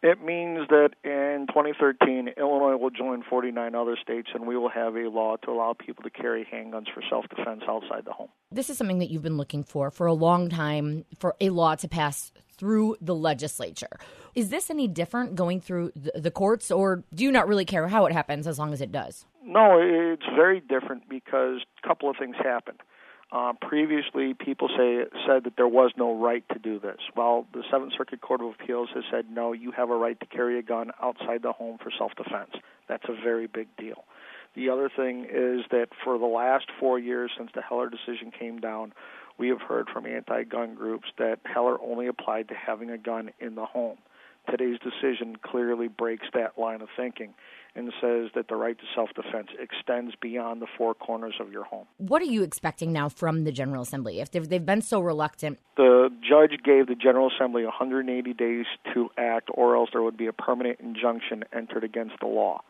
It means that in 2013, Illinois will join 49 other states, and we will have a law to allow people to carry handguns for self-defense outside the home. This is something that you've been looking for a long time, for a law to pass through the legislature. Is this any different going through the courts, or do you not really care how it happens as long as it does? No, it's very different because a couple of things happened. Previously, people said that there was no right to do this. Well, the Seventh Circuit Court of Appeals has said, no, you have a right to carry a gun outside the home for self-defense. That's a very big deal. The other thing is that for the last 4 years since the Heller decision came down, we have heard from anti-gun groups that Heller only applied to having a gun in the home. Today's decision clearly breaks that line of thinking and says that the right to self-defense extends beyond the four corners of your home. What are you expecting now from the General Assembly? If they've been so reluctant? The judge gave the General Assembly 180 days to act, or else there would be a permanent injunction entered against the law.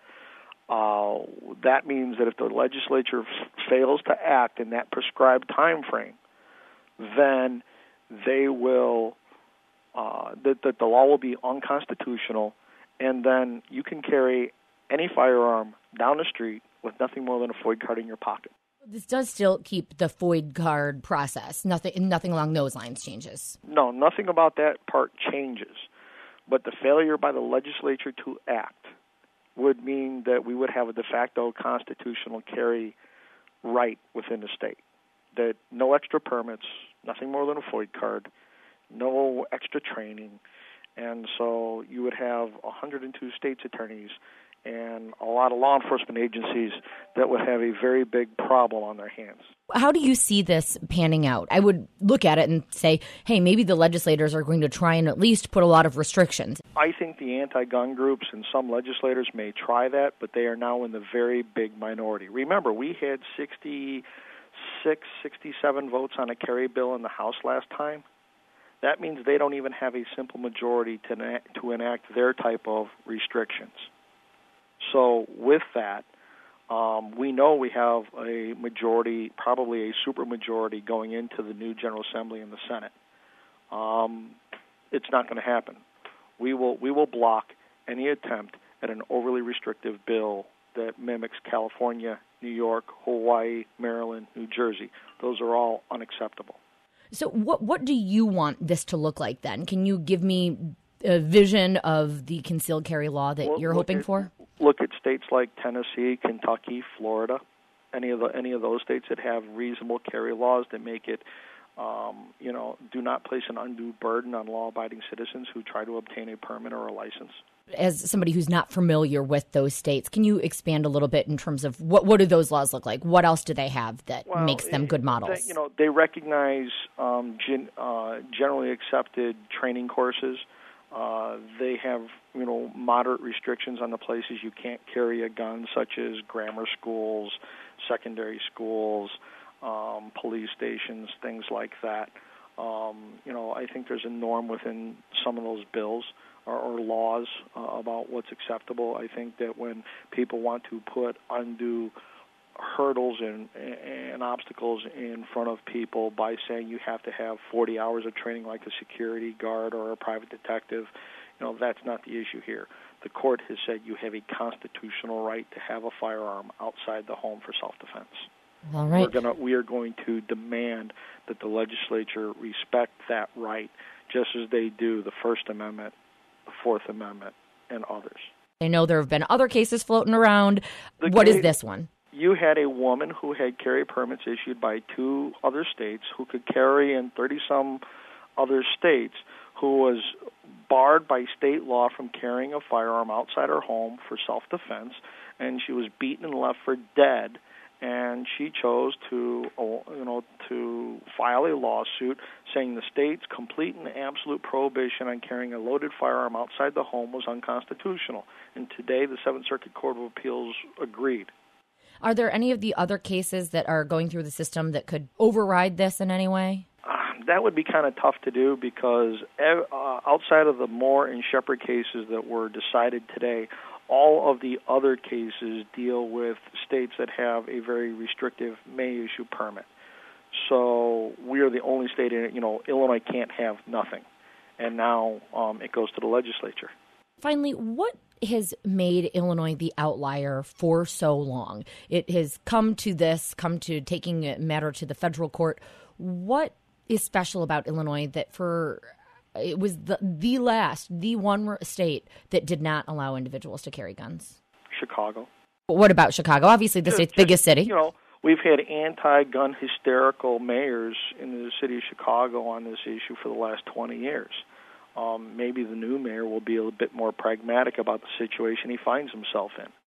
That means that if the legislature fails to act in that prescribed time frame, then they will that the law will be unconstitutional, and then you can carry any firearm down the street with nothing more than a FOID card in your pocket. This does still keep the FOID card process. Nothing along those lines changes. No, nothing about that part changes. But the failure by the legislature to act would mean that we would have a de facto constitutional carry right within the state. That no extra permits, nothing more than a FOID card, no extra training. And so you would have 102 state's attorneys and a lot of law enforcement agencies that would have a very big problem on their hands. How do you see this panning out? I would look at it and say, hey, maybe the legislators are going to try and at least put a lot of restrictions. I think the anti-gun groups and some legislators may try that, but they are now in the very big minority. Remember, we had 66, 67 votes on a carry bill in the House last time. That means they don't even have a simple majority to enact their type of restrictions. So with that, we know we have a majority, probably a supermajority, going into the new General Assembly and the Senate. It's not going to happen. We will block any attempt at an overly restrictive bill that mimics California, New York, Hawaii, Maryland, New Jersey. Those are all unacceptable. So what do you want this to look like then? Can you give me a vision of the concealed carry law that you're hoping for? Look at states like Tennessee, Kentucky, Florida, any of those states that have reasonable carry laws that make it, do not place an undue burden on law-abiding citizens who try to obtain a permit or a license. As somebody who's not familiar with those states, can you expand a little bit in terms of what do those laws look like? What else do they have that makes them good models? They recognize generally accepted training courses. They have, moderate restrictions on the places you can't carry a gun, such as grammar schools, secondary schools, police stations, things like that. I think there's a norm within some of those bills or laws about what's acceptable. I think that when people want to put undue hurdles and obstacles in front of people by saying you have to have 40 hours of training like a security guard or a private detective, that's not the issue here. The court has said you have a constitutional right to have a firearm outside the home for self-defense. All right. We are going to demand that the legislature respect that right, just as they do the First Amendment, the Fourth Amendment, and others. I know there have been other cases floating around. What is this one? You had a woman who had carry permits issued by 2 other states who could carry in 30-some other states, who was barred by state law from carrying a firearm outside her home for self-defense, and she was beaten and left for dead. And she chose to file a lawsuit saying the state's complete and absolute prohibition on carrying a loaded firearm outside the home was unconstitutional. And today, the Seventh Circuit Court of Appeals agreed. Are there any of the other cases that are going through the system that could override this in any way? That would be kind of tough to do because outside of the Moore and Shepard cases that were decided today, all of the other cases deal with states that have a very restrictive may issue permit. So we are the only state in it. Illinois can't have nothing. And now it goes to the legislature. Finally, what has made Illinois the outlier for so long? It has come to taking a matter to the federal court. What is special about Illinois that it was the one state that did not allow individuals to carry guns? Chicago. What about Chicago? Obviously, the state's biggest city. We've had anti-gun hysterical mayors in the city of Chicago on this issue for the last 20 years. Maybe the new mayor will be a bit more pragmatic about the situation he finds himself in.